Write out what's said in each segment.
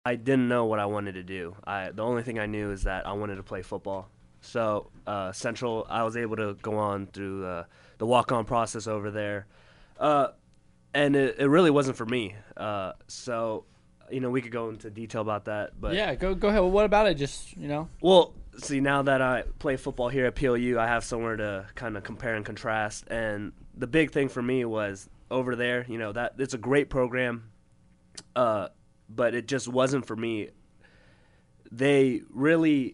I didn't know what I wanted to do. The only thing I knew is that I wanted to play football. So Central, I was able to go on through the walk-on process over there, and it really wasn't for me. So we could go into detail about that. But yeah, go ahead. Well, what about it? Just Well, see, now that I play football here at PLU, I have somewhere to kind of compare and contrast. And the big thing for me was over there. That it's a great program, but it just wasn't for me. They really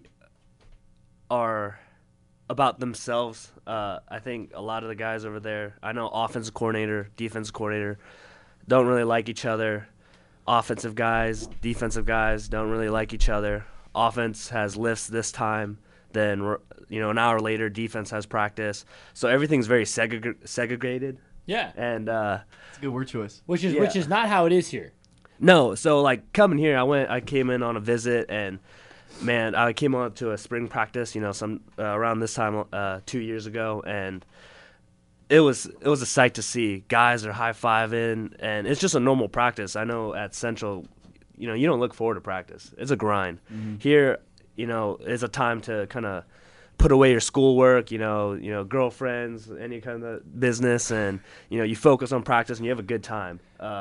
are about themselves. I think a lot of the guys over there, I know offensive coordinator, defensive coordinator, don't really like each other. Offensive guys, defensive guys don't really like each other. Offense has lifts this time, then an hour later, defense has practice. So everything's very segregated. yeah, And It's a good word choice. which is not how it is here. no, so like coming here, I came in on a visit, and man, I came on to a spring practice, around this time 2 years ago, and it was a sight to see. Guys are high-fiving, and it's just a normal practice. I know at Central, you don't look forward to practice. It's a grind. Mm-hmm. Here, it's a time to kind of put away your schoolwork, girlfriends, any kind of business, and you focus on practice and you have a good time.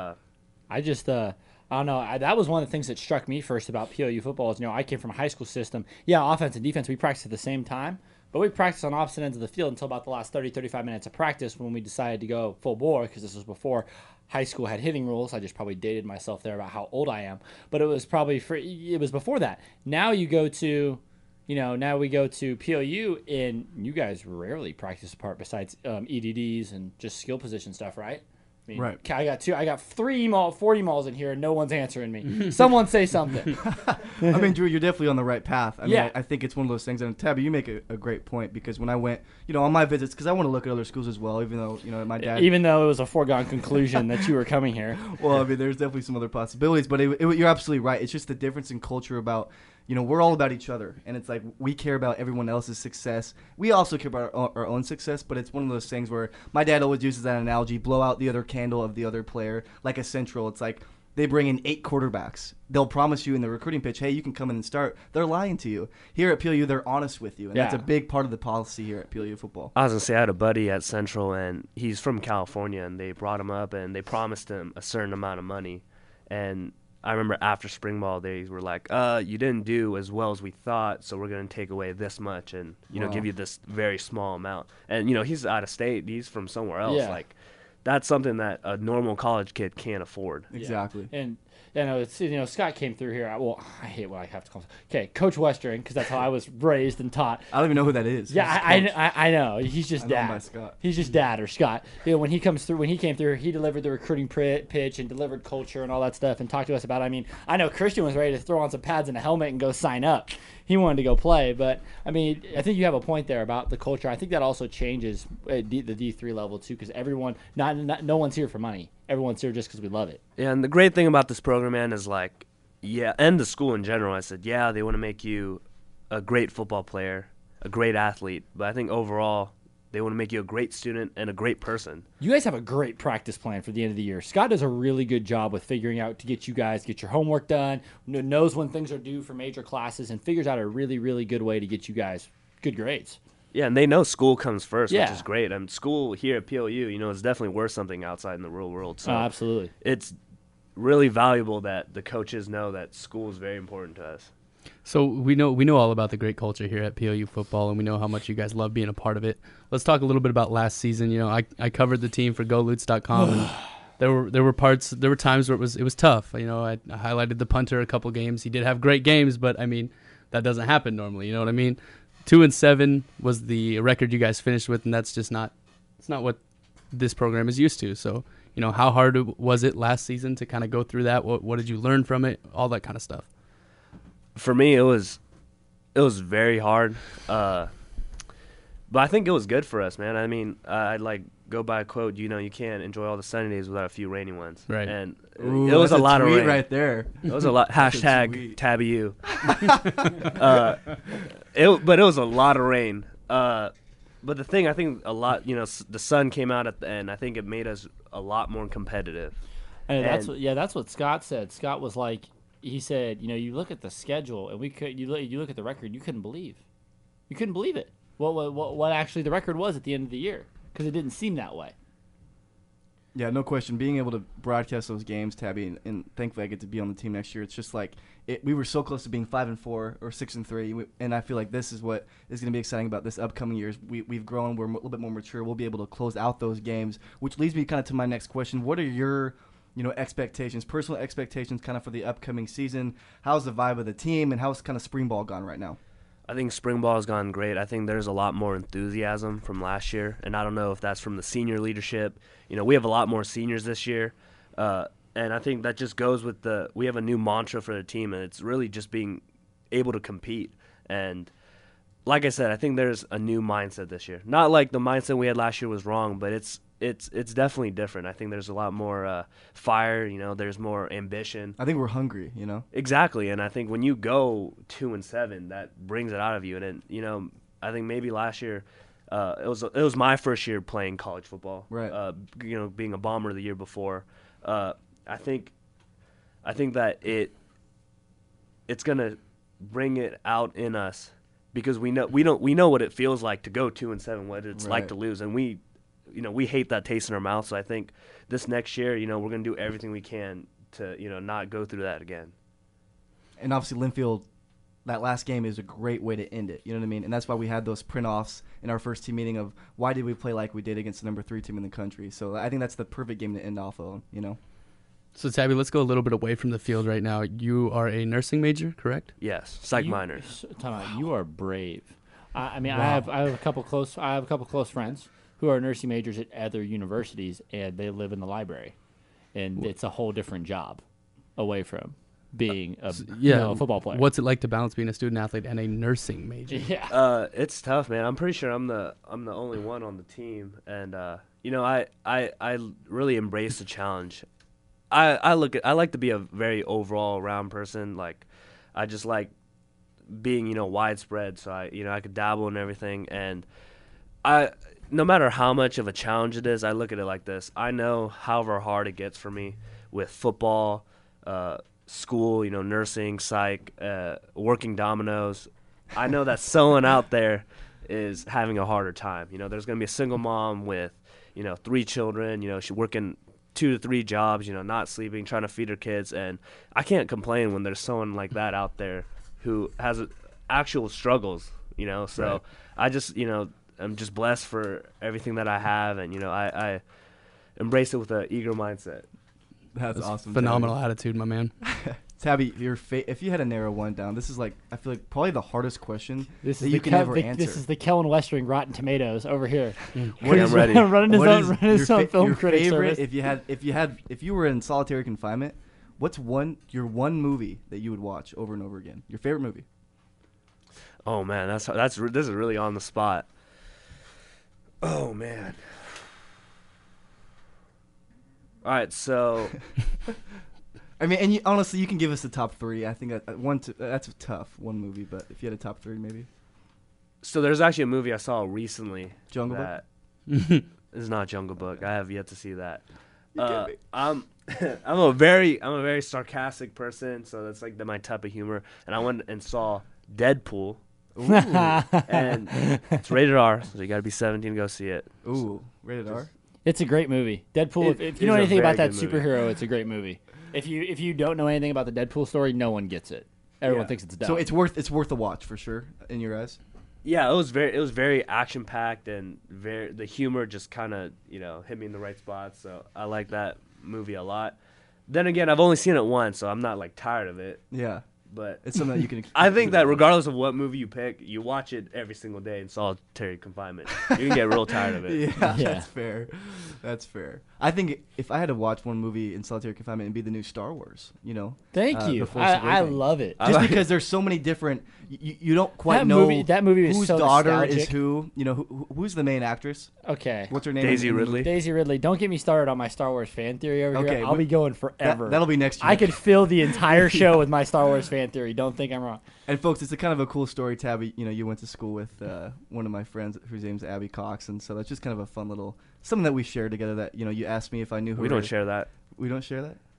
I just I don't know. That was one of the things that struck me first about PLU football is, I came from a high school system. Yeah, offense and defense, we practice at the same time, but we practiced on opposite ends of the field until about the last 30, 35 minutes of practice when we decided to go full bore, because this was before high school had hitting rules. I just probably dated myself there about how old I am, but it was probably it was before that. Now you go to, now we go to PLU, and you guys rarely practice apart besides EDDs and just skill position stuff, right? I mean, Right. I got 4 emails in here, and no one's answering me. Someone say something. I mean, Drew, you're definitely on the right path. I mean, Yeah. I think it's one of those things. And Tabby, you make a great point, because when I went, on my visits, because I want to look at other schools as well, even though, my dad. Even though it was a foregone conclusion that you were coming here. Well, I mean, there's definitely some other possibilities, but you're absolutely right. It's just the difference in culture about, we're all about each other, and it's like we care about everyone else's success. We also care about our own success, but it's one of those things where my dad always uses that analogy: blow out the other candle of the other player, like a Central. It's like they bring in 8 quarterbacks. They'll promise you in the recruiting pitch, hey, you can come in and start. They're lying to you. Here at PLU, they're honest with you, and that's a big part of the policy here at PLU football. I was going to say, I had a buddy at Central, and he's from California, and they brought him up, and they promised him a certain amount of money. And I remember after spring ball, they were like, you didn't do as well as we thought, so we're going to take away this much and, Wow. give you this very small amount. And, he's out of state. He's from somewhere else. Yeah. Like, that's something that a normal college kid can't afford. Exactly. And it's Scott came through here. Well, I hate what I have to call him. Okay, Coach Westering, because that's how I was raised and taught. I don't even know who that is. Yeah, Who's Coach? I know. He's just I know him dad. by Scott. He's just dad or Scott. When he came through, he delivered the recruiting pitch and delivered culture and all that stuff and talked to us about it. I mean, I know Christian was ready to throw on some pads and a helmet and go sign up. He wanted to go play, but I mean, I think you have a point there about the culture. I think that also changes at the D3 level too, because everyone, no one's here for money. Everyone's here just because we love it. Yeah, and the great thing about this program, man, is like, and the school in general, I said, they want to make you a great football player, a great athlete, but I think overall they want to make you a great student and a great person. You guys have a great practice plan for the end of the year. Scott does a really good job with figuring out to get you guys get your homework done, knows when things are due for major classes, and figures out a really, really good way to get you guys good grades. Yeah, and they know school comes first, Yeah. which is great. And school here at PLU, is definitely worth something outside in the real world. So Absolutely. it's really valuable that the coaches know that school is very important to us. So we know all about the great culture here at PLU football, and we know how much you guys love being a part of it. Let's talk a little bit about last season. I covered the team for GoLutes.com, and there were times where it was tough. I highlighted the punter a couple games. He did have great games, but I mean that doesn't happen normally. You know what I mean? 2-7 was the record you guys finished with, and that's just not what this program is used to. So how hard was it last season to kind of go through that? What did you learn from it? All that kind of stuff. For me, it was very hard, but I think it was good for us, man. I mean, I'd like go by a quote. You can't enjoy all the sunny days without a few rainy ones. Right. And Ooh, it was a that's lot of tweet rain. right there. It was a lot. Hashtag tweet. Tabby U. But it was a lot of rain. But the thing, I think a lot. The sun came out at the end. I think it made us a lot more competitive. And that's what Scott said. Scott was like, he said, you look at the schedule and you look at the record, you couldn't believe it. What actually the record was at the end of the year, because it didn't seem that way. Yeah, no question. Being able to broadcast those games, Tabby, and thankfully I get to be on the team next year. It's just like we were so close to being 5-4 or 6-3, and I feel like this is what is going to be exciting about this upcoming years. We've grown. We're a little bit more mature. We'll be able to close out those games, which leads me kind of to my next question. What are your expectations, personal expectations, kind of for the upcoming season? How's the vibe of the team, and how's kind of spring ball gone right now? I think spring ball has gone great. I think there's a lot more enthusiasm from last year, and I don't know if that's from the senior leadership. We have a lot more seniors this year, and I think that just goes with we have a new mantra for the team, and it's really just being able to compete. And like I said, I think there's a new mindset this year. Not like the mindset we had last year was wrong, but it's definitely different. I think there's a lot more fire. There's more ambition. I think we're hungry. Exactly, and I think when you go 2-7, that brings it out of you. And I think maybe last year, it was my first year playing college football. Right. Being a Bomber the year before, I think that it's gonna bring it out in us, because we know what it feels like to go 2-7, what it's like to lose, and we hate that taste in our mouth. So I think this next year, we're going to do everything we can to, not go through that again. And obviously Linfield, that last game is a great way to end it. You know what I mean? And that's why we had those print-offs in our first team meeting of why did we play like we did against the number 3 team in the country. So I think that's the perfect game to end off on, So, Tabby, let's go a little bit away from the field right now. You are a nursing major, correct? Yes, psych minors. You are brave. I have a couple close friends who are nursing majors at other universities, and they live in the library, and it's a whole different job away from being a football player. What's it like to balance being a student athlete and a nursing major? Yeah, it's tough, man. I'm pretty sure I'm the only one on the team, and I really embrace the challenge. I like to be a very overall round person. Like, I just like being widespread, so I could dabble in everything, and no matter how much of a challenge it is, I look at it like this. I know however hard it gets for me with football, school, nursing, psych, working dominoes, I know that someone out there is having a harder time. There's going to be a single mom with, 3 children, she's working 2 to 3 jobs, not sleeping, trying to feed her kids. And I can't complain when there's someone like that out there who has actual struggles, So Right. I just, I'm just blessed for everything that I have, and I embrace it with an eager mindset. That's awesome. Phenomenal attitude, my man. Tabby, if you had to narrow one down, this is I feel like probably the hardest question this that is you can ever answer. This is the Kellen Westering Rotten Tomatoes over here. What I'm ready. running his What own, is running his own film your critic favorite? service. If you were in solitary confinement, what's your one movie that you would watch over and over again? Your favorite movie? Oh man, this is really on the spot. Oh man. All right, so I mean, and honestly, you can give us the top 3. I think that's a tough one movie, but if you had a top 3, maybe. so there's actually a movie I saw recently. Jungle Book? that is not Jungle Book. I have yet to see that. You get me. I'm a very sarcastic person, so that's like my type of humor. And I went and saw Deadpool, and it's rated R, so you got to be 17 to go see it. Ooh, rated R. It's a great movie. Deadpool. It If you know is a anything about very that good movie. superhero, it's a great movie. If you don't know anything about the Deadpool story, no one gets it. Everyone Yeah. thinks it's dumb. So it's worth a watch for sure in your eyes. Yeah, it was very action packed, and the humor just kind of hit me in the right spot. So I like that movie a lot. Then again, I've only seen it once, so I'm not tired of it. Yeah, But it's something that you can. I think that regardless of what movie you pick, you watch it every single day in solitary confinement. You can get real tired of it. Yeah, Yeah. that's fair. That's fair. I think if I had to watch one movie in solitary confinement, it'd be the new Star Wars. Thank The you. Force I Awakens. love it. Just because there's so many different, you don't quite That know movie is whose so daughter is nostalgic. who. Who's the main actress? Okay. What's her name? Daisy in the Ridley. movie? Daisy Ridley. Don't get me started on my Star Wars fan theory over Okay, here. I'll be going forever. That'll be next year. I could fill the entire show with my Star Wars fan theory. Don't think I'm wrong. And folks, it's a kind of a cool story, Tabby. You went to school with one of my friends whose name's Abby Cox, and so that's just kind of a fun little something that we share together. That you asked me if I knew who. We don't share that. We don't share that.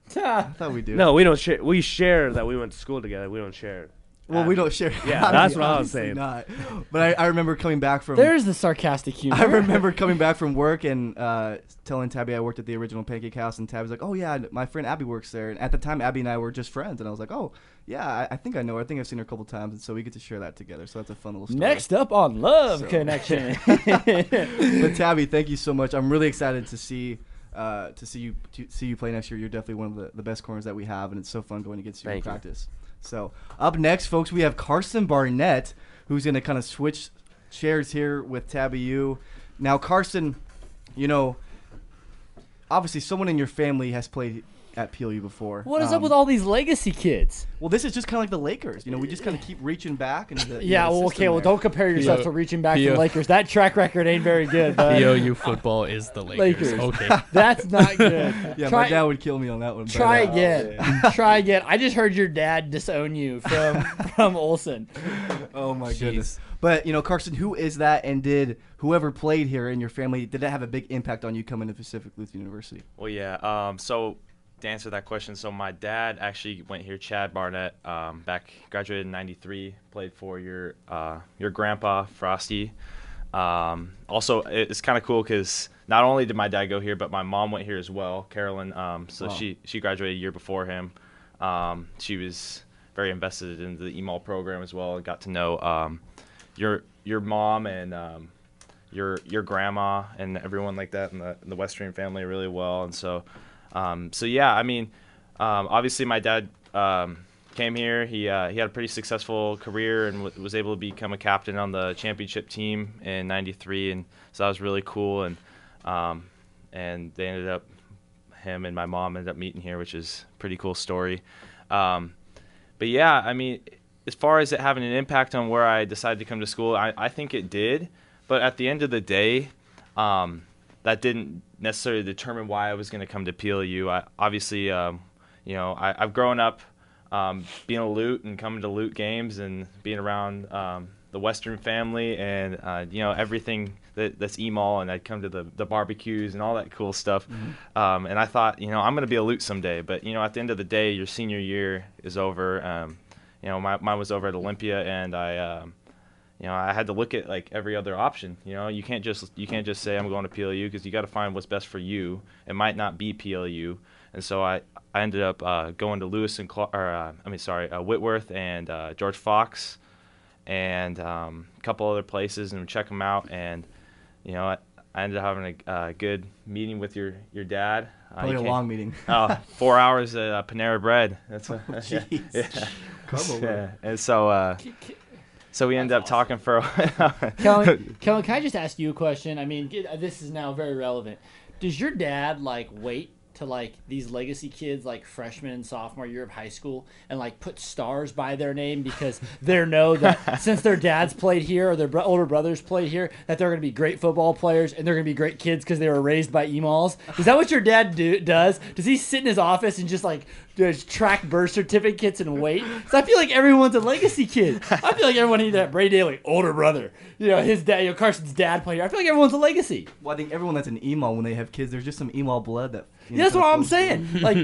I thought we do. No, we don't share. We share that we went to school together. We don't share. Well, we don't share. Yeah, that's what I was Obviously saying. Not. But I remember coming back from. There's the sarcastic humor. I remember coming back from work and telling Tabby I worked at the original Pancake House, and Tabby's like, "Oh yeah, my friend Abby works there." And at the time, Abby and I were just friends, and I was like, "Oh yeah, I think I know her. I think I've seen her a couple times," and so we get to share that together. So that's a fun little story. Next up on Love So. Connection. But Tabby, thank you so much. I'm really excited to see you play next year. You're definitely one of the best corners that we have, and it's so fun going against you in Thank you. practice. So up next, folks, we have Carson Barnett, who's going to kind of switch chairs here with Tabby U. Now, Carson, obviously someone in your family has played at PLU before. What is up with all these legacy kids? Well, this is just kind of like the Lakers. We just kind of keep reaching back. Into the, Yeah, the well, system okay, well, there. don't compare yourself to reaching back to the P.O. Lakers. That track record ain't very good, bud. POU football is the Lakers. Lakers. Okay. That's not good. Yeah, Try- my dad would kill me on that one. but, Try again. Try again. I just heard your dad disown you from Olsen. Oh my Jeez. goodness. But Carson, who is that, and did whoever played here in your family, did that have a big impact on you coming to Pacific Lutheran University? Well, yeah. So to answer that question, so my dad actually went here, Chad Barnett, graduated in '93, played for your grandpa Frosty. Also, it's kind of cool because not only did my dad go here, but my mom went here as well, Carolyn. So Wow. she graduated a year before him. She was very invested in the EMAL program as well, and got to know your mom and your grandma and everyone like that in the Western family really well. And so yeah, I mean, obviously my dad came here. He had a pretty successful career and was able to become a captain on the championship team in '93, and so that was really cool. And they ended up, him and my mom ended up meeting here, which is a pretty cool story. But yeah, I mean, as far as it having an impact on where I decided to come to school, I think it did. But at the end of the day, that didn't necessarily determine why I was going to come to PLU. I've grown up being a Lute and coming to Lute games and being around the Western family and everything that's EMAL, and I'd come to the barbecues and all that cool stuff. Mm-hmm. And I thought, I'm going to be a Lute someday. But at the end of the day, your senior year is over. Mine was over at Olympia, and I had to look at like every other option. You can't just say I'm going to PLU, because you got to find what's best for you. It might not be PLU, and so I ended up going to Whitworth and George Fox, and a couple other places, and check them out. And I ended up having a good meeting with your dad. Probably a long meeting. 4 hours at Panera Bread. That's what. Jeez. Yeah. Come over. Yeah. And so we ended up talking for a while. Kellen, can I just ask you a question? I mean, this is now very relevant. Does your dad wait to these legacy kids freshman and sophomore year of high school and put stars by their name because they know that since their dads played here or their older brothers played here that they're going to be great football players and they're going to be great kids because they were raised by EMALs? Is that what your dad does? Does he sit in his office and just track birth certificates and wait? Because I feel like everyone's a legacy kid. I feel like everyone needs that Bray Daly older brother. His dad, Carson's dad played here. I feel like everyone's a legacy. Well, I think everyone that's an EMAL, when they have kids, there's just some EMAL blood that. That's what I'm saying.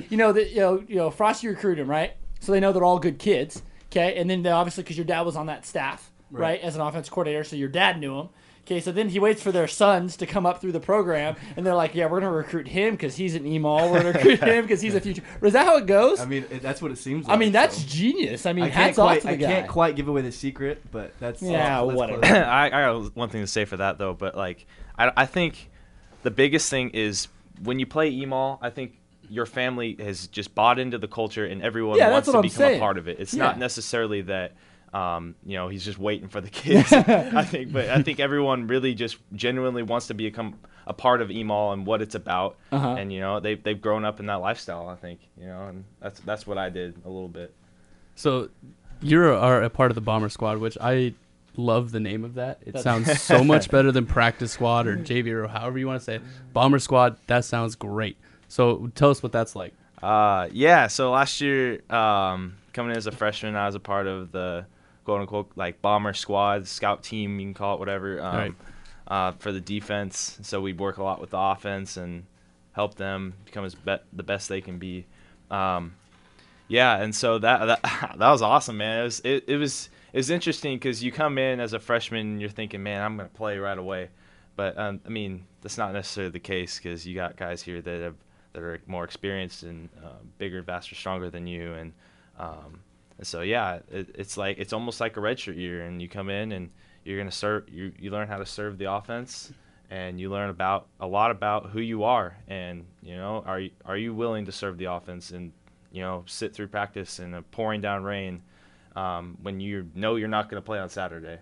Frosty recruited him, right? So they know they're all good kids, okay? And then they obviously, because your dad was on that staff, right, as an offense coordinator, so your dad knew him. Okay, so then he waits for their sons to come up through the program, and they're like, yeah, we're going to recruit him because he's an EMAL. We're going to recruit him because he's a future. Is that how it goes? I mean, that's what it seems like. I mean, that's so. genius. I mean, I hats off to the guy. I can't quite give away the secret, but that's whatever. close. I got one thing to say for that, though. But, I think the biggest thing is when you play EMAL, I think your family has just bought into the culture, and everyone wants to become a part of it. It's not necessarily that he's just waiting for the kids. I think everyone really just genuinely wants to become a part of EMAL and what it's about. Uh-huh. And they've grown up in that lifestyle. I think and that's what I did a little bit. So you are a part of the Bomber Squad, which I love the name of that. It sounds so much better than Practice Squad or JV or however you want to say it. Bomber Squad, that sounds great. So tell us what that's like. So last year, coming in as a freshman, I was a part of the quote-unquote Bomber Squad, scout team, you can call it whatever, for the defense. So we work a lot with the offense and help them become the best they can be. Yeah, and so that that was awesome, man. It was interesting because you come in as a freshman and you're thinking, man, I'm going to play right away, but I mean that's not necessarily the case because you got guys here that are more experienced and bigger, faster, stronger than you, and so yeah, it's almost like a redshirt year, and you come in and you're going to serve. You learn how to serve the offense, and you learn a lot about who you are, and are you willing to serve the offense and sit through practice in a pouring down rain when you know you're not going to play on Saturday.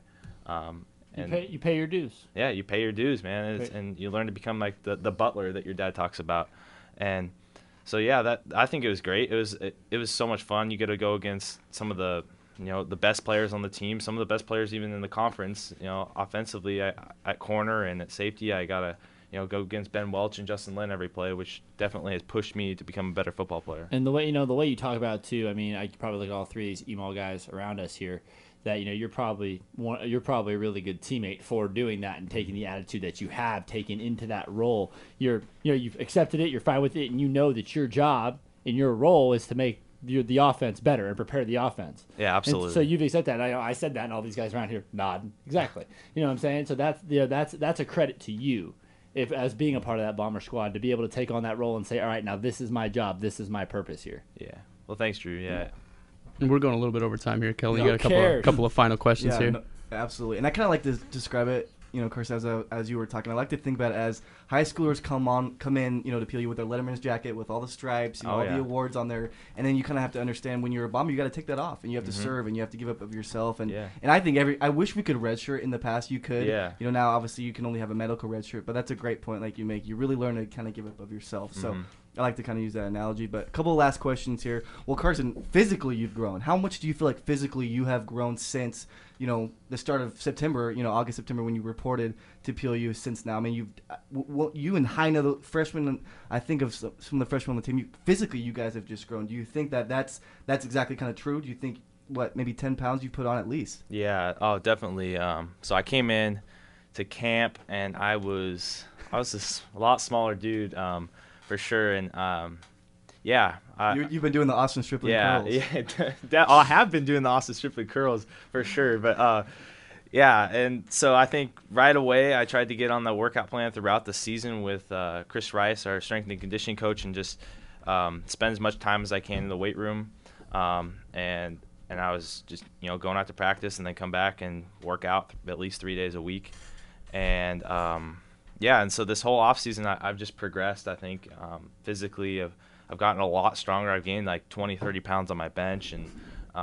You pay your dues. Yeah, you pay your dues, man, and you learn to become like the butler that your dad talks about. And so yeah, I think it was great. It was so much fun. You get to go against some of the the best players on the team, some of the best players even in the conference. Offensively at corner and at safety, I gotta go against Ben Welch and Justin Lynn every play, which definitely has pushed me to become a better football player. And the way you talk about it too, I mean, I could probably look at all three of these email guys around us here. That you're probably a really good teammate for doing that and taking the attitude that you have taken into that role. You've accepted it, you're fine with it, and you know that your job and your role is to make the offense better and prepare the offense. Yeah, absolutely. And so you've accepted that. I said that, and all these guys around here nod. Exactly. You know what I'm saying? So that's a credit to you, as being a part of that Bomber squad, to be able to take on that role and say, all right, now this is my job, this is my purpose here. Yeah. Well, thanks, Drew. Yeah. And we're going a little bit over time here, Kelly. No, you got a couple of final questions here. No, absolutely. And I kind of like to describe it, Chris, as you were talking. I like to think about it as high schoolers come in, to PLU with their Letterman's jacket with all the stripes, all the awards on there, and then you kind of have to understand when you're a Bomber, you got to take that off, and you have to serve, and you have to give up of yourself. And I think I wish we could redshirt. In the past, you could. Yeah. Now obviously you can only have a medical redshirt, but that's a great point. Like you make, you really learn to kind of give up of yourself. So. I like to kind of use that analogy, but a couple of last questions here. Well, Carson, physically you've grown. How much do you feel like physically you have grown since, the start of September, August, September, when you reported to PLU since now? I mean, you and Heine, the freshmen, I think of some of the freshmen on the team, physically you guys have just grown. Do you think that's exactly kind of true? Do you think, maybe 10 pounds you put on at least? Yeah, definitely. So I came in to camp, and I was this a lot smaller dude, for sure, and you've been doing the Austin Strickland curls. Yeah, I have been doing the Austin Strickland curls for sure, but and so I think right away I tried to get on the workout plan throughout the season with Chris Rice, our strength and conditioning coach, and just spend as much time as I can in the weight room, and I was just going out to practice and then come back and work out at least 3 days a week, and and so this whole off season I've just progressed. I think physically I've gotten a lot stronger. I've gained like 20, 30 pounds on my bench, and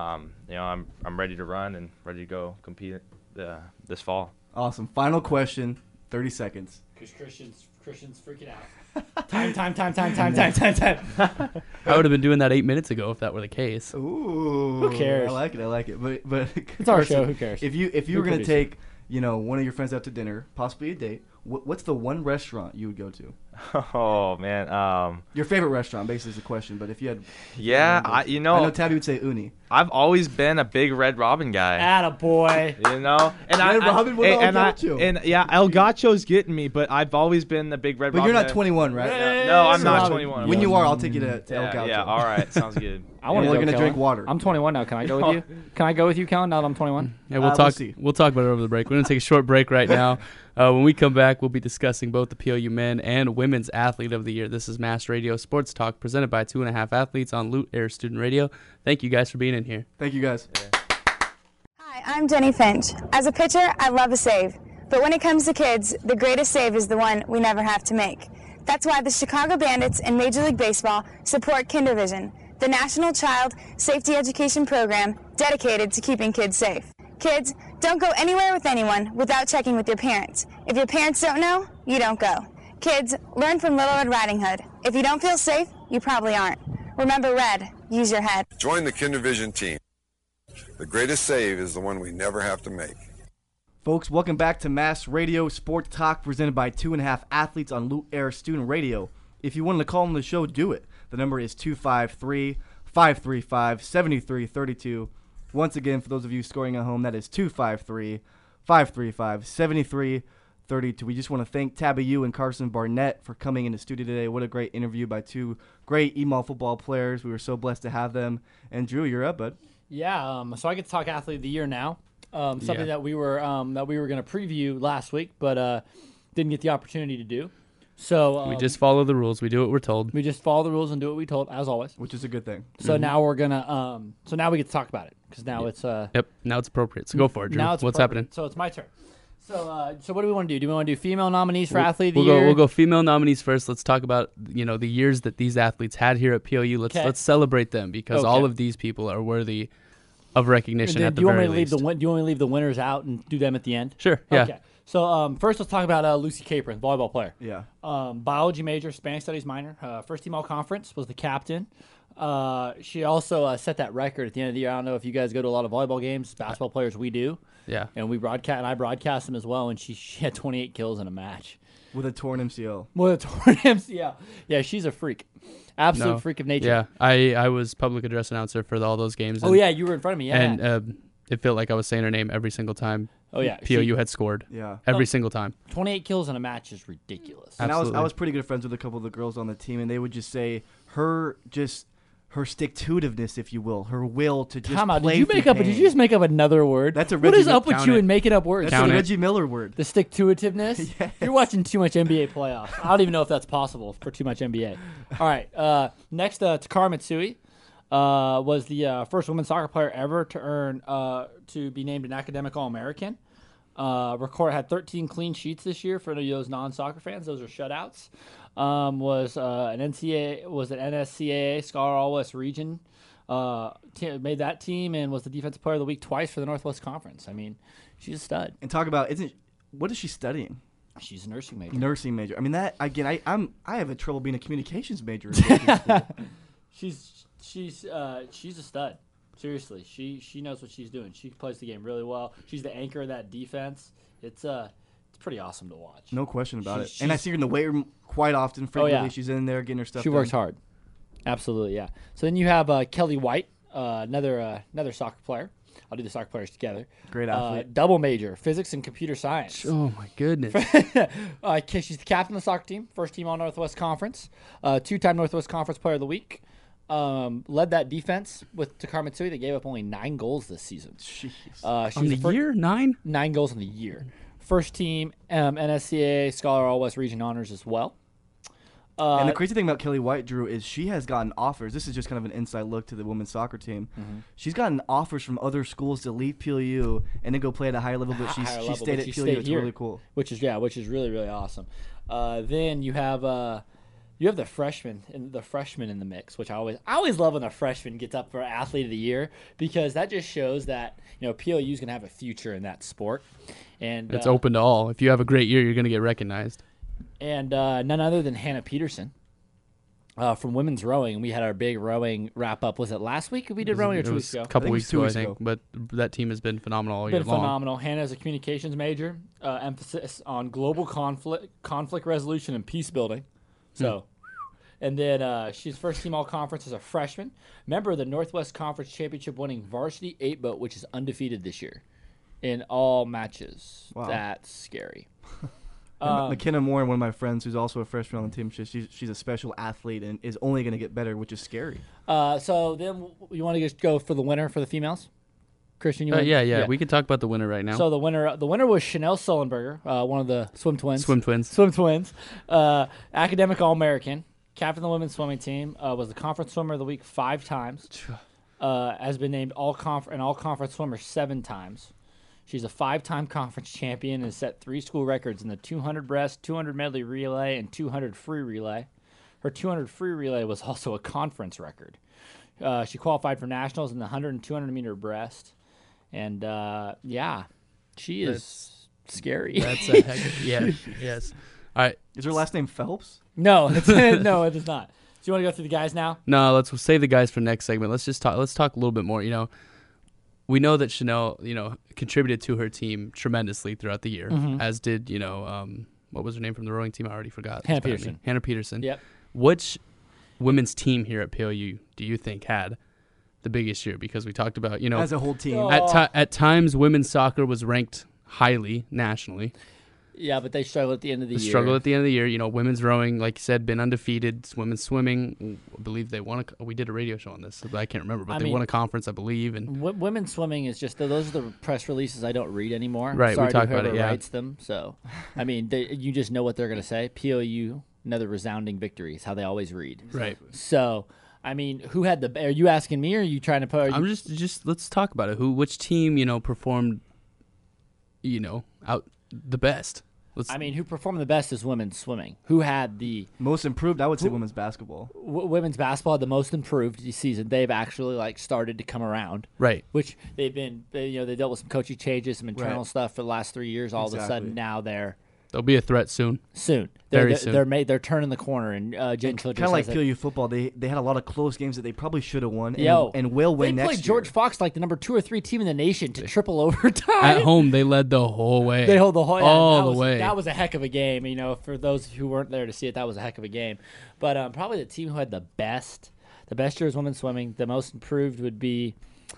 I'm ready to run and ready to go compete this fall. Awesome. Final question, 30 seconds. Because Christian's freaking out. Time. I would have been doing that 8 minutes ago if that were the case. Ooh, who cares? I like it. But it's our show. Who cares? If you were gonna take one of your friends out to dinner, possibly a date, what's the one restaurant you would go to? Oh man, your favorite restaurant basically is the question. But if you had, I know Tabby would say Uni. I've always been a big Red Robin guy. Attaboy. And Red Robin with El Gacho. And El Gacho's getting me, but I've always been the big Red Robin. But you're not 21, right? No, I'm not 21. When you are, I'll take you to El Gacho. Yeah, all right, sounds good. We're gonna drink water. I'm 21 now. Can I go with you? Can I go with you, Kellen? Now that I'm 21. Yeah, we'll talk. We'll talk about it over the break. We're gonna take a short break right now. When we come back, we'll be discussing both the PLU men and women's athlete of the year. This is Mass Radio Sports Talk, presented by 2.5 Athletes on Lute Air Student Radio. Thank you guys for being in here. Thank you guys. Hi, I'm Jenny Finch. As a pitcher, I love a save. But when it comes to kids, the greatest save is the one we never have to make. That's why the Chicago Bandits and Major League Baseball support KinderVision, the National Child Safety Education program dedicated to keeping kids safe. Kids, don't go anywhere with anyone without checking with your parents. If your parents don't know, you don't go. Kids, learn from Little Red Riding Hood. If you don't feel safe, you probably aren't. Remember Red, use your head. Join the KinderVision team. The greatest save is the one we never have to make. Folks, welcome back to Mass Radio Sports Talk, presented by 2.5 Athletes on Lute Air Student Radio. If you wanted to call on the show, do it. The number is 253-535-7332. Once again, for those of you scoring at home, that is 253-535-7332. 32. We just want to thank Tabby Yu and Carson Barnett for coming in the studio today. What a great interview by two great EMAW football players. We were so blessed to have them. And Drew, you're up, bud. Yeah, so I get to talk Athlete of the Year now. Something that we were going to preview last week, but didn't get the opportunity to do. So we just follow the rules. We do what we're told. We just follow the rules and do what we told, as always. Which is a good thing. So now we're gonna. So now we get to talk about it because now it's. Yep. Now it's appropriate. So go for it, Drew. Now it's What's appropriate. happening? So it's my turn. So what do we want to do? Do we want to do female nominees for Athlete of the Year? We'll go female nominees first. Let's talk about the years that these athletes had here at POU. Let's celebrate them because all of these people are worthy of recognition at the very least. Do you want me to leave the winners out and do them at the end? Sure. Yeah. Okay. So first, let's talk about Lucy Capron, volleyball player. Yeah. Biology major, Spanish studies minor. First team all conference, was the captain. She also set that record at the end of the year. I don't know if you guys go to a lot of volleyball games, basketball players. We do. Yeah. And I broadcast them as well. And she had 28 kills in a match with a torn MCL. Yeah, she's a freak. Absolute freak of nature. Yeah, I was public address announcer for all those games. And, you were in front of me. Yeah. And it felt like I was saying her name every single time. Oh yeah, POU had scored. Yeah, every single time. 28 kills in a match is ridiculous. And I was pretty good friends with a couple of the girls on the team, and they would just say her stick-to-itiveness, if you will, her will to just play. Did you just make up another word? That's a What is up with you and making up words? That's a Reggie Miller word. The stick-to-itiveness? Yes. You're watching too much NBA playoffs. I don't even know if that's possible for too much NBA. All right. Next, Takara Mitsui was the first women's soccer player ever to be named an academic All-American. Record had 13 clean sheets this year for those non-soccer fans. Those are shutouts. Was an NSCAA Scholar All West Region. Made that team and was the defensive player of the week twice for the Northwest Conference. I mean, she's a stud. And talk about what is she studying? She's a nursing major. Nursing major. I mean that again. I have trouble being a communications major. She's a stud. Seriously, she knows what she's doing. She plays the game really well. She's the anchor of that defense. It's pretty awesome to watch. No question about it. And I see her in the weight room quite often. Frequently, she's in there getting her stuff. She works hard. Absolutely, yeah. So then you have Kelly White, another soccer player. I'll do the soccer players together. Great athlete. Double major, physics and computer science. Oh my goodness. She's the captain of the soccer team, first team all Northwest Conference, two-time Northwest Conference Player of the Week. Led that defense with Takara Mitsui. They gave up only 9 goals this season. Year? 9? 9 goals in the year. First team NSCAA Scholar All West Region honors as well. And the crazy thing about Kelly White, Drew, is she has gotten offers. This is just kind of an inside look to the women's soccer team. Mm-hmm. She's gotten offers from other schools to leave POU and then go play at a higher level, but she stayed at POU. It's really cool. Which is really, really awesome. Then you have the freshman in the mix, which I always love when a freshman gets up for Athlete of the Year because that just shows that POU is going to have a future in that sport, and it's open to all. If you have a great year, you're going to get recognized. And none other than Hannah Peterson from women's rowing. We had our big rowing wrap up. Was it last week? We did rowing or 2 weeks ago? A couple weeks ago, I think. But that team has been phenomenal all year long. Phenomenal. Hannah is a communications major, emphasis on global conflict resolution and peace building. So, and then she's first team all conference as a freshman. Member of the Northwest Conference Championship winning varsity 8-boat, which is undefeated this year in all matches. Wow. That's scary. McKenna Moore, one of my friends who's also a freshman on the team, she's a special athlete and is only going to get better, which is scary. So then you want to just go for the winner for the females? Christian, you want yeah. We can talk about the winner right now. So the winner was Chanel Sullenberger, one of the swim twins. Academic All-American, captain of the women's swimming team, was the conference swimmer of the week 5 times. Has been named an all-conference swimmer 7 times. She's a 5-time conference champion and has set 3 school records in the 200 breast, 200 medley relay, and 200 free relay. Her 200 free relay was also a conference record. She qualified for nationals in the 100 and 200 meter breast. And, she is scary. That's a heck yes. All right. Is her last name Phelps? No, no, it is not. So you want to go through the guys now? No, let's save the guys for next segment. Let's talk a little bit more, We know that Chanel, contributed to her team tremendously throughout the year, as did, what was her name from the rowing team? I already forgot. Hannah Peterson. Yep. Which women's team here at POU do you think had the biggest year? Because we talked about, as a whole team. At times, women's soccer was ranked highly nationally. Yeah, but they struggle at the end of the year. Struggle at the end of the year. You know, women's rowing, like you said, been undefeated. Women's swimming, I believe they won. We did a radio show on this, but I can't remember. But they won a conference, I believe. And women's swimming is just those are the press releases I don't read anymore. Right, Sorry we talked to about it. whoever Yeah, writes them. So, I mean, you just know what they're going to say. POU, another resounding victory is how they always read. Right. So, I mean, who had the? Are you asking me, or are you trying to put? I'm just let's talk about it. Which team, performed, out the best? Who performed the best is women's swimming. Who had the most improved? I would say women's basketball. Women's basketball had the most improved this season. They've actually started to come around, right? Which they've been, they dealt with some coaching changes, some internal stuff for the last 3 years. All of a sudden, now they'll be a threat soon. Very soon. They're turning the corner, and Jen Childress, kind of like POU football. They had a lot of close games that they probably should have won, and will win next year. They played George Fox like the number 2 or 3 team in the nation to triple overtime. At home, they led the whole way. They hold the whole all the way. That was a heck of a game. For those who weren't there to see it, that was a heck of a game. But probably the team who had the best year was women's swimming. The most improved would be.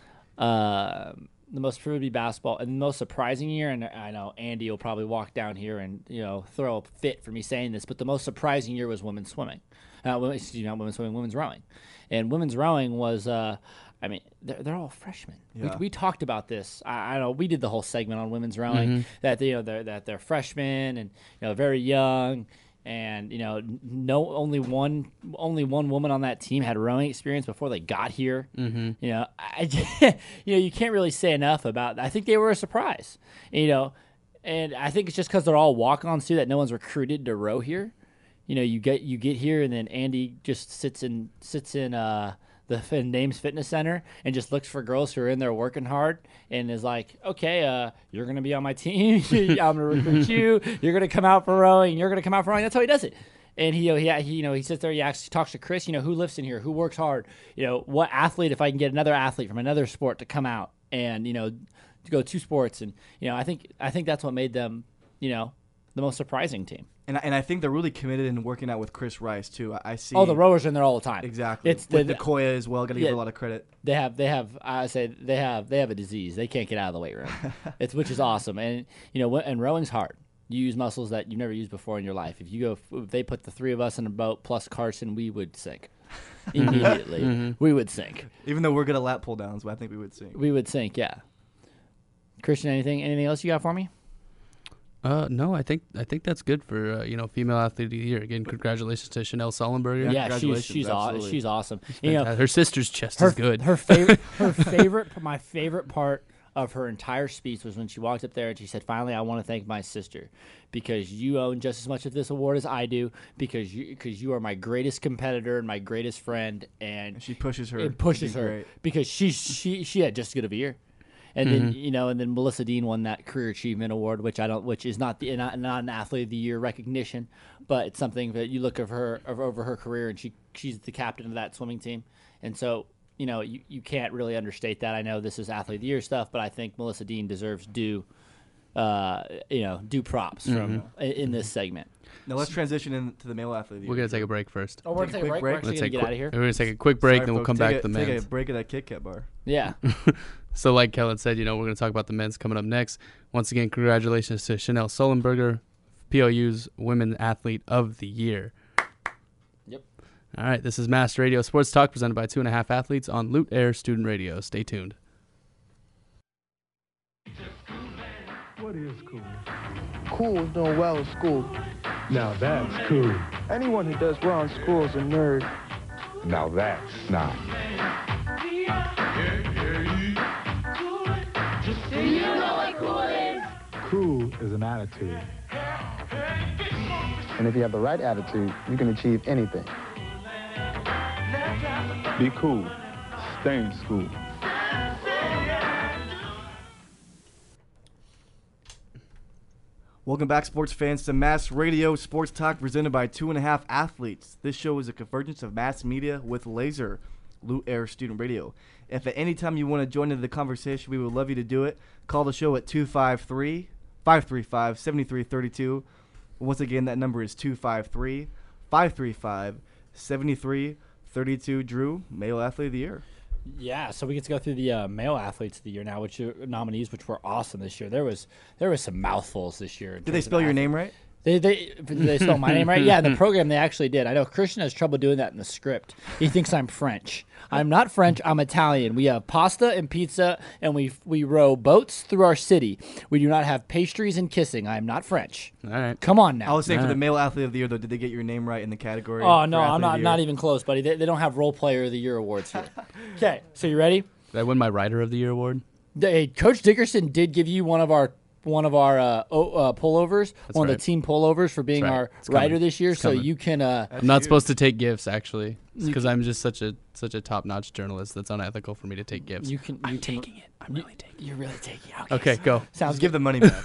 The most improved would be basketball, and the most surprising year, and I know Andy will probably walk down here and throw a fit for me saying this, but the most surprising year was women's swimming. Not women's swimming, women's rowing, and women's rowing was. They're all freshmen. Yeah. We talked about this. I know we did the whole segment on women's rowing that they're freshmen and very young. And only one woman on that team had rowing experience before they got here. Mm-hmm. You can't really say enough about. I think they were a surprise. And I think it's just because they're all walk-ons too that no one's recruited to row here. You get here and then Andy just sits in the Names Fitness Center and just looks for girls who are in there working hard and is like, okay, you're going to be on my team. I'm going to recruit you. You're going to come out for rowing. You're going to come out for rowing. That's how he does it. And he sits there. He talks to Chris. Who lifts in here? Who works hard? What athlete? If I can get another athlete from another sport to come out and to go 2 sports, and I think that's what made them the most surprising team. And I think they're really committed in working out with Chris Rice too. I see. Oh, the rowers are in there all the time. Exactly. It's with Nicoya as well. Got to give her a lot of credit. They have a disease. They can't get out of the weight room. Which is awesome. And and rowing's hard. You use muscles that you've never used before in your life. If they put the 3 of us in a boat plus Carson, we would sink immediately. Mm-hmm. We would sink. Even though we're good at lap pull downs, but I think we would sink. We would sink. Yeah. Christian, anything else you got for me? No, I think that's good for female athlete of the year. Again, congratulations to Chanel Sullenberger. Yeah, she's awesome. Her sister's chest is good. My favorite part of her entire speech was when she walked up there and she said, "Finally, I want to thank my sister because you own just as much of this award as I do because you are my greatest competitor and my greatest friend." And she pushes her. It pushes her great. Because she had just as good of a year. And then and then Melissa Dean won that Career Achievement Award, which is not an Athlete of the Year recognition, but it's something that you look over her career, and she's the captain of that swimming team, and so you can't really understate that. I know this is Athlete of the Year stuff, but I think Melissa Dean deserves due props from in this segment. Now let's transition into the male athlete of the year. We're gonna take a break first. Oh, we're gonna take a break. We're actually gonna get out of here. We're gonna take a quick break, then we'll come back to the men's. Take a break of that Kit Kat bar. Yeah. So like Kellen said, we're going to talk about the men's coming up next. Once again, congratulations to Chanel Sullenberger, POU's Women Athlete of the Year. Yep. All right, this is Mass Radio Sports Talk presented by 2.5 Athletes on Loot Air Student Radio. Stay tuned. What is cool? Cool is doing well in school. Now that's cool. Anyone who does well in school is a nerd. Now that's not. Do you know what cool is? Cool is an attitude. And if you have the right attitude, you can achieve anything. Be cool. Stay in school. Welcome back, sports fans, to Mass Radio Sports Talk presented by 2.5 Athletes. This show is a convergence of mass media with laser, Loot Air Student Radio. If at any time you want to join into the conversation, we would love you to do it. Call the show at 253-535-7332. Once again, that number is 253-535-7332. Drew, Male Athlete of the Year. Yeah, so we get to go through the male athletes of the year now, which are nominees, which were awesome this year. There was some mouthfuls this year. Did they spell your name right? Did they spell my name right? Yeah, in the program they actually did. I know Christian has trouble doing that in the script. He thinks I'm French. I'm not French. I'm Italian. We have pasta and pizza, and we row boats through our city. We do not have pastries and kissing. I am not French. All right. Come on now. I was saying All for the right. male athlete of the year, though, did they get your name right in the category? Oh no, for I'm athlete of the not year? even close, buddy. They don't have role player of the year awards here. Okay, so you ready? Did I win my Writer of the Year award? Coach Dickerson did give you one of our pullovers, one right. of the team pullovers for being That's right. our It's coming. writer this year. It's So coming. you can. I'm not supposed to take gifts, actually, because I'm just such a top-notch journalist. That's unethical for me to take gifts. I'm taking it. I'm really taking it. You're really taking it. Okay, go. Sounds Just give the money back.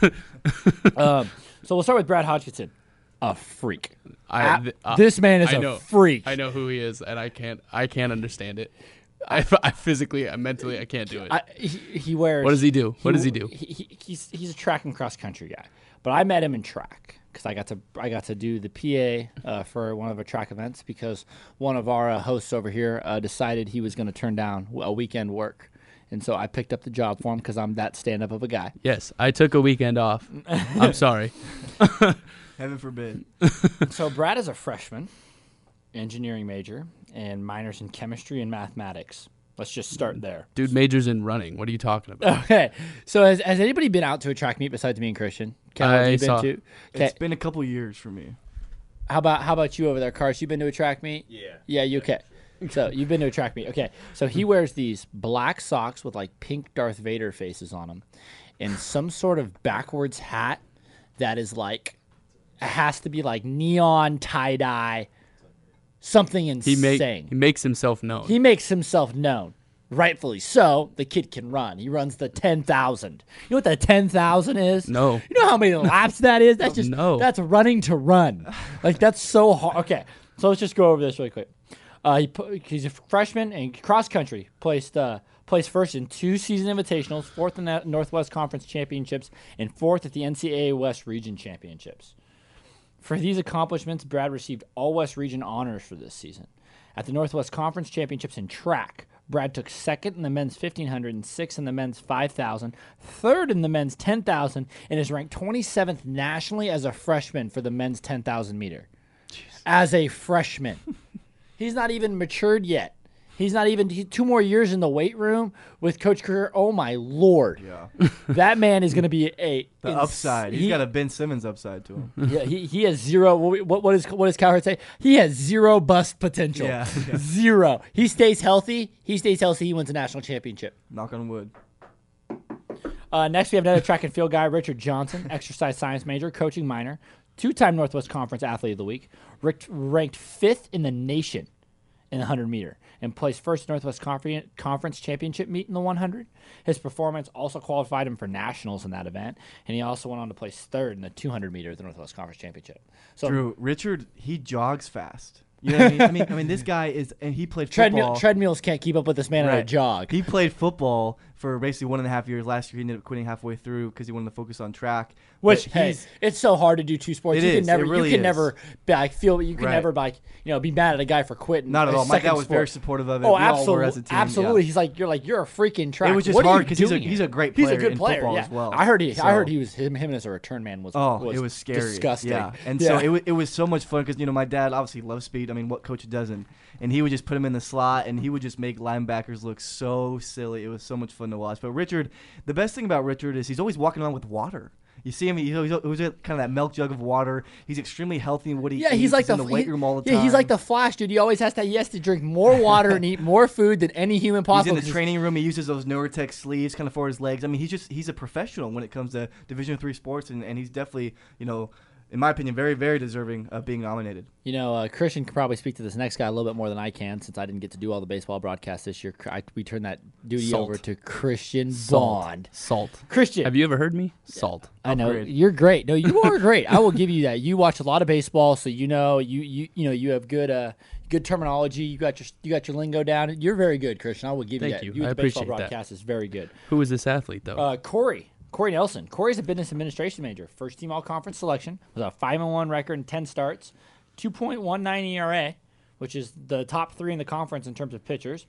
So we'll start with Brad Hodgkinson. A freak. I This man is I a know. freak. I know who he is, and I can't understand it. I physically, mentally, I can't do it. He wears. What does he do? What does he do? He's a track and cross country guy, but I met him in track because I got to do the PA for one of our track events because one of our hosts over here decided he was going to turn down a weekend work, and so I picked up the job for him because I'm that stand up of a guy. Yes, I took a weekend off. I'm sorry. Heaven forbid. So Brad is a freshman, engineering major, and minors in chemistry and mathematics. Let's just start there. Dude majors in running. What are you talking about? Okay. So has anybody been out to a track meet besides me and Christian? Cal, have you been to? Okay. It's been a couple years for me. How about you over there, Cars? You been to a track meet? Yeah. Yeah, you okay. So you've been to a track meet. Okay. So he wears these black socks with like pink Darth Vader faces on them and some sort of backwards hat that is like it has to be like neon tie-dye. Something insane. He makes himself known. He makes himself known. Rightfully so. The kid can run. He runs the 10,000. You know what the 10,000 is? No. You know how many laps that is? That's just No. That's running to run. Like that's so hard. Okay, so let's just go over this really quick. He's a freshman in cross country. Placed first in 2 season invitationals, fourth in the Northwest Conference Championships, and fourth at the NCAA West Region Championships. For these accomplishments, Brad received all West Region honors for this season. At the Northwest Conference Championships in track, Brad took second in the men's 1,500 and sixth in the men's 5,000, third in the men's 10,000, and is ranked 27th nationally as a freshman for the men's 10,000 meter. Jeez. As a freshman. He's not even matured yet. He's not even 2 more years in the weight room with Coach Kerr. Oh my Lord! Yeah, that man is going to be the upside. He's got a Ben Simmons upside to him. Yeah, he has zero. What does Cowherd say? He has zero bust potential. Yeah. Zero. He stays healthy. He wins a national championship. Knock on wood. Next, we have another track and field guy, Richard Johnson, exercise science major, coaching minor, 2-time Northwest Conference Athlete of the Week, ranked 5th in the nation in the 100 meter, and placed first Northwest Conference Championship meet in the 100. His performance also qualified him for nationals in that event, and he also went on to place third in the 200 meter at the Northwest Conference Championship. So, Drew, Richard, he jogs fast. You know what I mean? I mean, this guy is, and he played football. Treadmills can't keep up with this man on a jog. He played football for basically 1.5 years. Last year, he ended up quitting halfway through because he wanted to focus on track. Which, hey, it's so hard to do 2 sports. You can never be mad at a guy for quitting. Not at all. My dad was very supportive of it. We all were as a team. Absolutely. Yeah. He's like, you're a freaking track. It was just hard because he's a great player. He's a good player in football as well. I heard he was him as a return man was. It was scary. Disgusting. Yeah, and so it was so much fun because my dad obviously loves speed. I mean, what coach doesn't? And he would just put him in the slot, and he would just make linebackers look so silly. It was so much fun to watch. But Richard, the best thing about Richard is he's always walking around with water. You see him; he's always kind of that milk jug of water. He's extremely healthy in what he eats. He's like in the weight room all the time. Yeah, he's like the Flash, dude. He always has to drink more water and eat more food than any human possible. He's in the training room. He uses those Neurotech sleeves kind of for his legs. I mean, he's a professional when it comes to Division III sports, and he's definitely, in my opinion, very, very deserving of being nominated. Christian could probably speak to this next guy a little bit more than I can since I didn't get to do all the baseball broadcasts this year. We turned that duty over to Christian Bond. Salt. Christian. Have you ever heard me? Salt. I know. You're great. No, you are great. I will give you that. You watch a lot of baseball, so you have good terminology. You got your lingo down. You're very good, Christian. I will give you that. Thank you. I the baseball appreciate broadcast is very good. Who is this athlete, though? Corey Nelson. Corey's a business administration major. First team all-conference selection. With a 5-1 record and 10 starts. 2.19 ERA, which is the top 3 in the conference in terms of pitchers.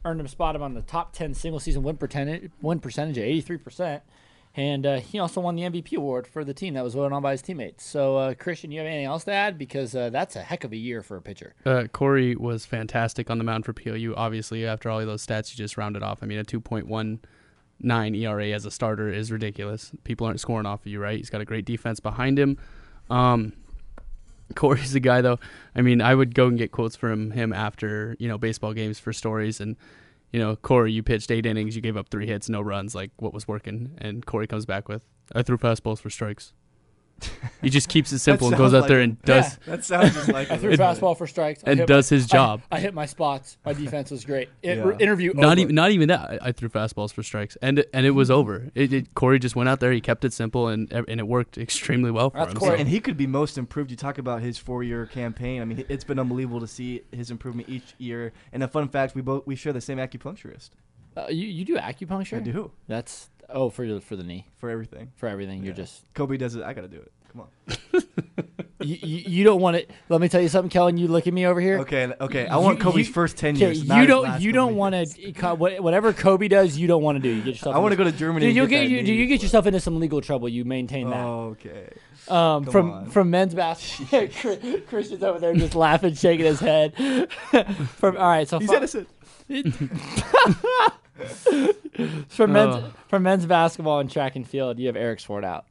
earned him spot him on the top 10 single season win percentage at 83%. And he also won the MVP award for the team that was voted on by his teammates. So, Christian, you have anything else to add? Because that's a heck of a year for a pitcher. Corey was fantastic on the mound for POU. Obviously, after all of those stats you just rounded off, I mean, a 2.19 ERA as a starter is ridiculous. People aren't scoring off of you, right? He's got a great defense behind him. Corey's the guy, though. I mean, I would go and get quotes from him after, baseball games for stories. And, Corey, you pitched 8 innings, you gave up 3 hits, no runs. Like, what was working? And Corey comes back with, I threw fastballs for strikes. He just keeps it simple and goes out there and does. Yeah, that sounds just like I threw fastball for strikes and does his job. I hit my spots. My defense was great. Yeah. Interview not over. Not even that. I threw fastballs for strikes, and it was over. Corey just went out there. He kept it simple, and it worked extremely well for him. Corey. And he could be most improved. You talk about his 4-year campaign. I mean, it's been unbelievable to see his improvement each year. And a fun fact: we share the same acupuncturist. You do acupuncture? I do. That's for the knee. For everything. For everything. Yeah. You're just Kobe does it. I got to do it. Come on. you don't want it. Let me tell you something, Kellen. You look at me over here. Okay. I want Kobe's first 10 years. You don't want to whatever Kobe does. You don't want to do. You get yourself. I want to go to Germany. Do you get yourself into some legal trouble? You maintain that. Oh, okay. From men's basketball, Christian's over there just laughing, shaking his head. All right, so he's innocent. From men's basketball and track and field, you have Eric Swart out.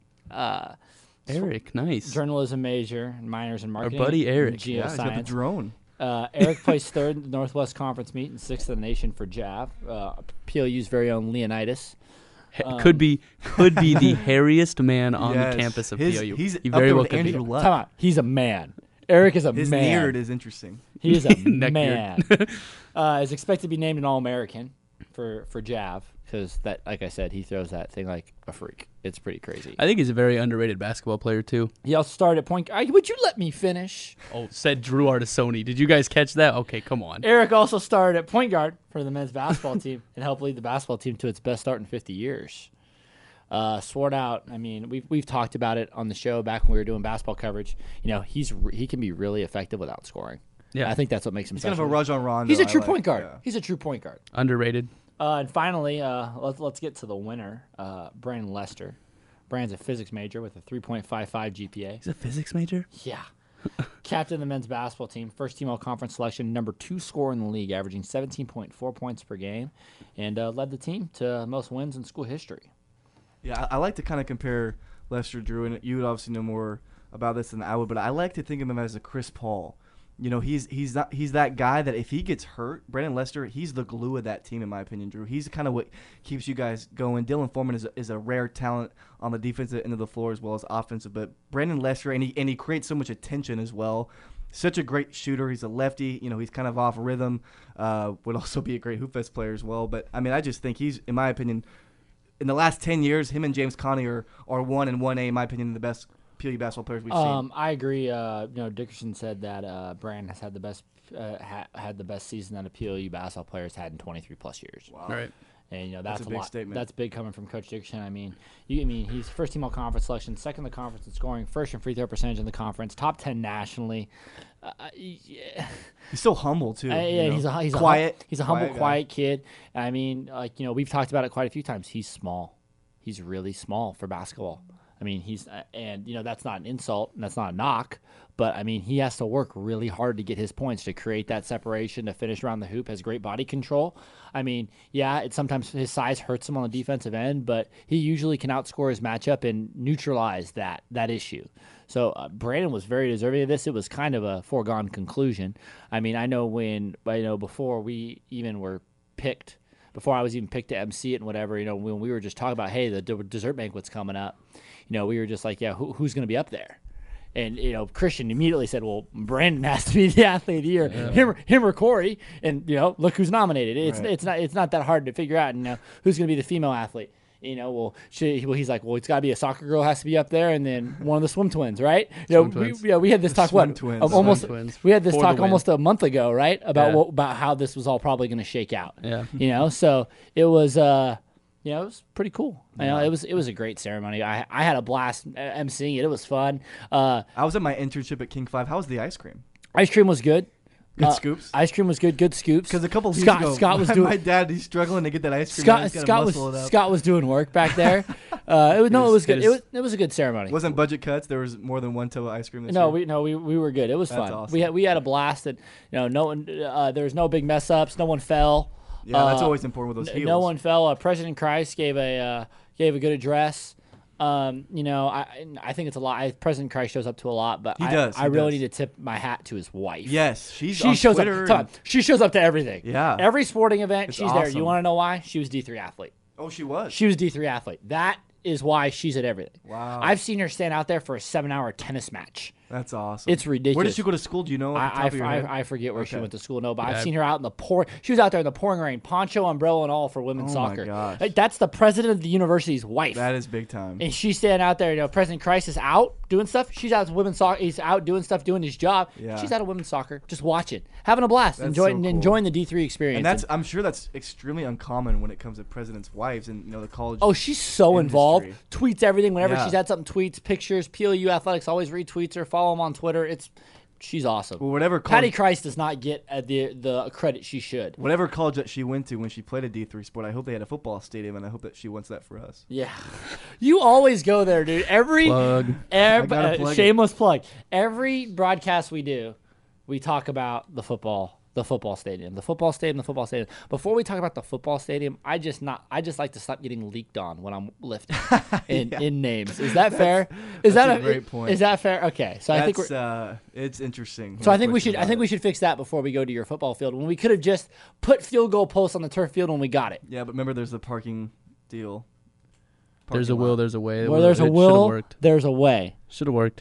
Eric, nice. Journalism major, minors in marketing. Our buddy Eric. Geoscience. Yeah, he's got the drone. Eric placed 3rd in the Northwest Conference meet and 6th in the nation for JAV. PLU's very own Leonidas. Could be the hairiest man on the campus of PLU. He very well could could be. Time out. He's a man. Eric is a His man. His beard is interesting. He is a man. Is expected to be named an All-American for JAV because that, like I said, he throws that thing like a freak. It's pretty crazy. I think he's a very underrated basketball player too. He also started at point guard. Would you let me finish? Oh, said Drew Artisoni. Did you guys catch that? Okay, come on. Eric also started at point guard for the men's basketball team and helped lead the basketball team to its best start in 50 years. Swart out. I mean, we've talked about it on the show back when we were doing basketball coverage. He can be really effective without scoring. Yeah, I think that's what makes him. He's kind of a Rajon Rondo. He's a true point guard. Yeah. He's a true point guard. Underrated. And finally, let's get to the winner, Brandon Lester. Brandon's a physics major with a 3.55 GPA. He's a physics major? Yeah. Captain of the men's basketball team, first team all-conference selection, number 2 scorer in the league, averaging 17.4 points per game, and led the team to most wins in school history. Yeah, I like to kind of compare Lester, Drew, and you would obviously know more about this than I would, but I like to think of him as a Chris Paul. He's that guy that if he gets hurt, Brandon Lester, he's the glue of that team, in my opinion, Drew. He's kind of what keeps you guys going. Dylan Foreman is a rare talent on the defensive end of the floor as well as offensive, but Brandon Lester, and he creates so much attention as well. Such a great shooter. He's a lefty. He's kind of off rhythm. Would also be a great hoop fest player as well. But, I mean, I just think he's, in my opinion, in the last 10 years, him and James Connie are 1 and 1A, in my opinion, the best PLU basketball players we've seen. I agree. Dickerson said that Brandon has had the best had the best season that a PLU basketball player has had in 23 plus years. Wow. All right. And that's a big statement. That's big coming from Coach Dickerson. I mean, he's first team all conference selection, second in the conference in scoring, first in free throw percentage in the conference, top 10 nationally. Yeah. He's so humble too. He's quiet. He's a humble, quiet kid. I mean, we've talked about it quite a few times. He's small. He's really small for basketball. I mean, he's that's not an insult and that's not a knock, but I mean, he has to work really hard to get his points, to create that separation, to finish around the hoop, has great body control. I mean, sometimes his size hurts him on the defensive end, but he usually can outscore his matchup and neutralize that issue. So Brandon was very deserving of this. It was kind of a foregone conclusion. I mean, I know before we even were picked, before I was even picked to MC it and whatever, when we were just talking about, hey, the dessert banquet's coming up, we were just like, yeah, who's going to be up there? And, Christian immediately said, well, Brandon has to be the athlete of the year, him or Corey. And, look who's nominated. It's not that hard to figure out, who's going to be the female athlete. He's like, well, it's got to be a soccer girl has to be up there, and then one of the swim twins, right? We had this talk we had this talk almost a month ago, right? About how this was all probably going to shake out. Yeah. So it was it was pretty cool. Yeah. It was a great ceremony. I had a blast emceeing it. It was fun. I was at my internship at King 5. How was the ice cream? Ice cream was good. Good scoops. Ice cream was good. Good scoops. Because a couple weeks Scott, ago, Scott was doing. my dad, he's struggling to get that ice cream. out. Scott was doing work back there. It was good. It was a good ceremony. Wasn't budget cuts. There was more than one tub of ice cream. This No, year. we were good. It was That's fun. awesome. We had a blast. And no one. There was no big mess ups. No one fell. Yeah, that's always important with those heels. No one fell. President Christ gave a good address. I think it's a lot. President Christ shows up to a lot, but I really need to tip my hat to his wife. Yes, she shows Twitter up. She shows up to everything. Yeah, every sporting event, she's there. awesome. You want to know why? She was D3 athlete. Oh, she was. She was D3 athlete. That is why she's at everything. Wow. I've seen her stand out there for a 7-hour tennis match. That's awesome. It's ridiculous. Where did she go to school? Do you know? I forget where she went to school. No, but I've seen her out in the pouring. She was out there in the pouring rain, poncho, umbrella, and all for women's soccer. Oh my gosh. Like, that's the president of the university's wife. That is big time. And she's standing out there. President Christ is out doing stuff. She's out with women's soccer. He's out doing stuff, doing his job. Yeah. She's out of women's soccer, just watching, having a blast, That's enjoying so cool. enjoying the D3 experience. And I'm sure that's extremely uncommon when it comes to presidents' wives and the college. Oh, she's so involved. Tweets everything. Whenever Yeah. she's had something, tweets, pictures. PLU Athletics always retweets her. Follow them on Twitter. She's awesome. Well, whatever Patty Christ does not get the credit she should. Whatever college that she went to when she played a D3 sport, I hope they had a football stadium, and I hope that she wants that for us. Yeah, you always go there, dude. Plug. Shameless plug. Every broadcast we do, we talk about the football stadium. Before we talk about the football stadium, I just like to stop getting leaked on when I'm lifting in names. Is that fair? That's a great point. Is that fair? Okay, so I think it's interesting. So I think we should fix that before we go to your football field. When we could have just put field goal posts on the turf field when we got it. Yeah, but remember, there's the parking deal. There's a will, there's a way. Where there's a will, there's a way. Should have worked.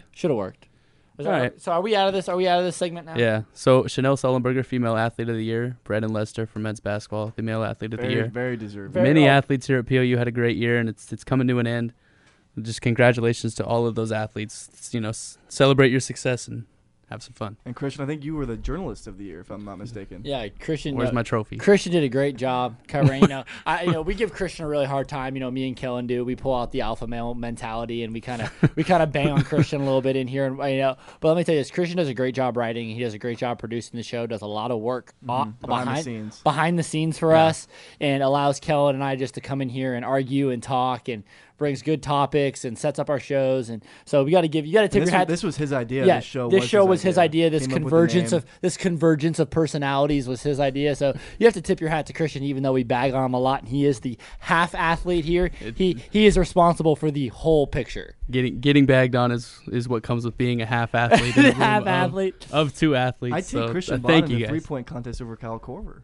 All right. So are we out of this? Are we out of this segment now? Yeah. So Chanel Sullenberger, female athlete of the year. Brandon Lester for men's basketball, the male athlete of the year. Very deserved. Many athletes here at POU had a great year, and it's coming to an end. Just congratulations to all of those athletes. Celebrate your success and have some fun. And Christian, I think you were the journalist of the year, if I'm not mistaken. Yeah, Christian. Where's my trophy? Christian did a great job covering. We give Christian a really hard time. Me and Kellen do. We pull out the alpha male mentality, and we kind of bang on Christian a little bit in here. And but let me tell you this: Christian does a great job writing. He does a great job producing the show. Does a lot of work behind the scenes for us, and allows Kellen and I just to come in here and argue and talk and brings good topics and sets up our shows. And so you got to tip your hat. This was his idea. Yeah, this show was his idea. This convergence of personalities was his idea. So you have to tip your hat to Christian, even though we bag on him a lot. And he is the half athlete here. He is responsible for the whole picture. Getting bagged on is what comes with being a half athlete. In a room of two athletes. I take Christian Thank Bond you in the guys. 3-point contest over Kyle Korver.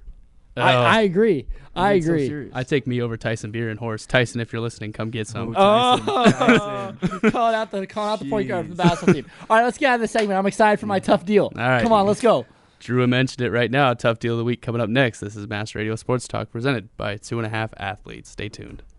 I agree. I agree. So I take me over Tyson Beer and Horse. Tyson, if you're listening, come get some. Calling out the point guard for the basketball team. All right, let's get out of this segment. I'm excited for my tough deal. All right. Come on, let's go. Drew mentioned it right now. Tough deal of the week coming up next. This is Mass Radio Sports Talk presented by 2.5 Athletes. Stay tuned.